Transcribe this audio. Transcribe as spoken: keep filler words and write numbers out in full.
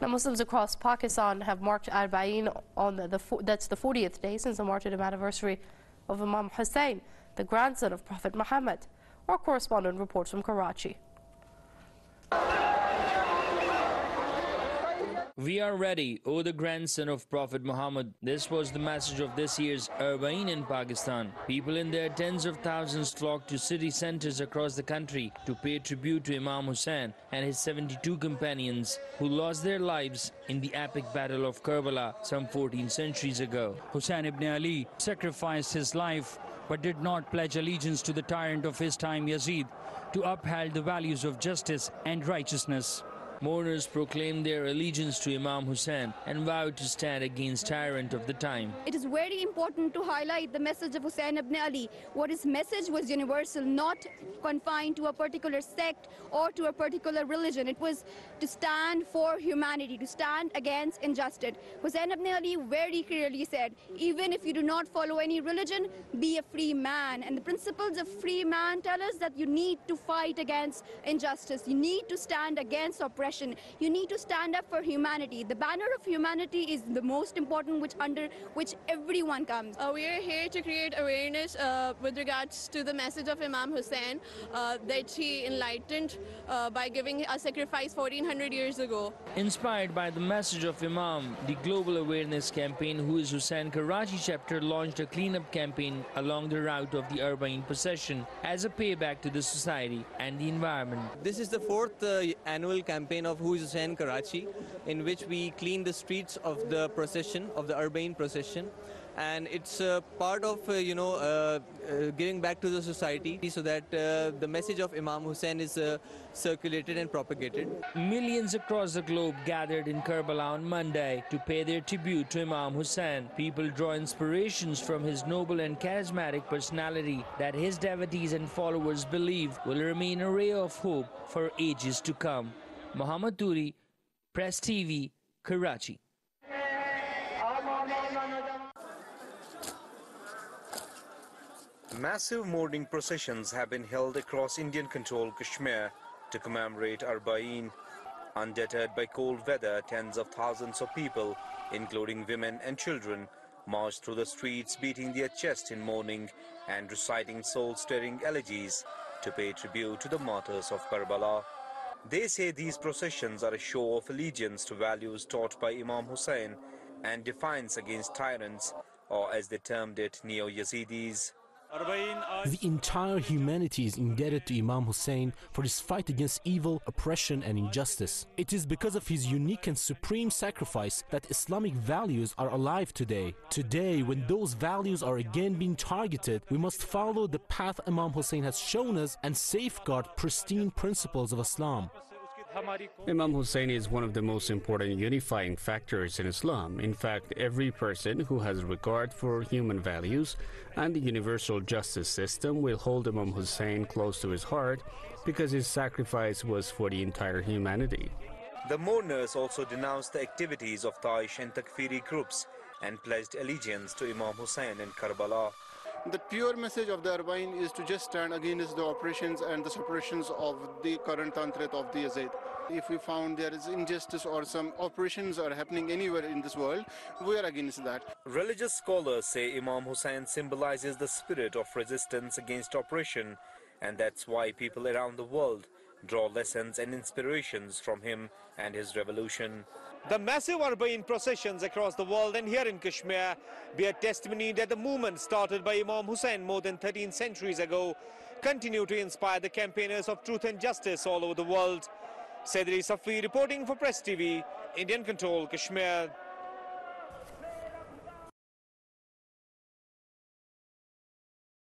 Now, Muslims across Pakistan have marked Arba'een on the, the that's the fortieth day since the martyrdom anniversary of Imam Hussain, the grandson of Prophet Muhammad. Our correspondent reports from Karachi. We are ready, O the grandson of Prophet Muhammad. This was the message of this year's Arba'een in Pakistan. People in their tens of thousands flocked to city centers across the country to pay tribute to Imam Hussain and his seventy-two companions who lost their lives in the epic battle of Karbala some fourteen centuries ago. Hussain ibn Ali sacrificed his life but did not pledge allegiance to the tyrant of his time, Yazid, to uphold the values of justice and righteousness. Mourners proclaimed their allegiance to Imam Hussain and vowed to stand against tyrant of the time. It is very important to highlight the message of Hussain ibn Ali. What his message was universal, not confined to a particular sect or to a particular religion. It was to stand for humanity, to stand against injustice. Hussain ibn Ali very clearly said, even if you do not follow any religion, be a free man. And the principles of free man tell us that you need to fight against injustice. You need to stand against oppression. You need to stand up for humanity. The banner of humanity is the most important, which under which everyone comes. Uh, we are here to create awareness uh, with regards to the message of Imam Hussain uh, that he enlightened uh, by giving a sacrifice fourteen hundred years ago. Inspired by the message of Imam, the Global Awareness Campaign Who is Hussain Karachi chapter launched a cleanup campaign along the route of the Arba'een procession as a payback to the society and the environment. This is the fourth uh, annual campaign of Who is Hussain Karachi, in which we clean the streets of the procession, of the Arba'een procession. And it's uh, part of, uh, you know, uh, uh, giving back to the society so that uh, the message of Imam Hussain is uh, circulated and propagated. Millions across the globe gathered in Karbala on Monday to pay their tribute to Imam Hussain. People draw inspirations from his noble and charismatic personality that his devotees and followers believe will remain a ray of hope for ages to come. Muhammad Turi, Press T V, Karachi. Massive mourning processions have been held across Indian-controlled Kashmir to commemorate Arba'een. Undeterred by cold weather, tens of thousands of people, including women and children, marched through the streets beating their chest in mourning and reciting soul-stirring elegies to pay tribute to the martyrs of Karbala. They say these processions are a show of allegiance to values taught by Imam Hussain and defiance against tyrants, or as they termed it, Neo-Yazidis. The entire humanity is indebted to Imam Hussain for his fight against evil, oppression and injustice. It is because of his unique and supreme sacrifice that Islamic values are alive today. Today, when those values are again being targeted, we must follow the path Imam Hussain has shown us and safeguard pristine principles of Islam. Imam Hussain is one of the most important unifying factors in Islam. In fact, every person who has regard for human values and the universal justice system will hold Imam Hussain close to his heart because his sacrifice was for the entire humanity. The mourners also denounced the activities of Daesh and Takfiri groups and pledged allegiance to Imam Hussain in Karbala. The pure message of the Arba'een is to just stand against the operations and the suppressions of the current threat of the Yazid. If we found there is injustice or some operations are happening anywhere in this world, we are against that. Religious scholars say Imam Hussain symbolizes the spirit of resistance against oppression, and that's why people around the world draw lessons and inspirations from him and his revolution. The massive Arba'een processions across the world and here in Kashmir bear testimony that the movement started by Imam Hussain more than thirteen centuries ago continue to inspire the campaigners of truth and justice all over the world. Saidri Safi reporting for Press T V, Indian Control, Kashmir.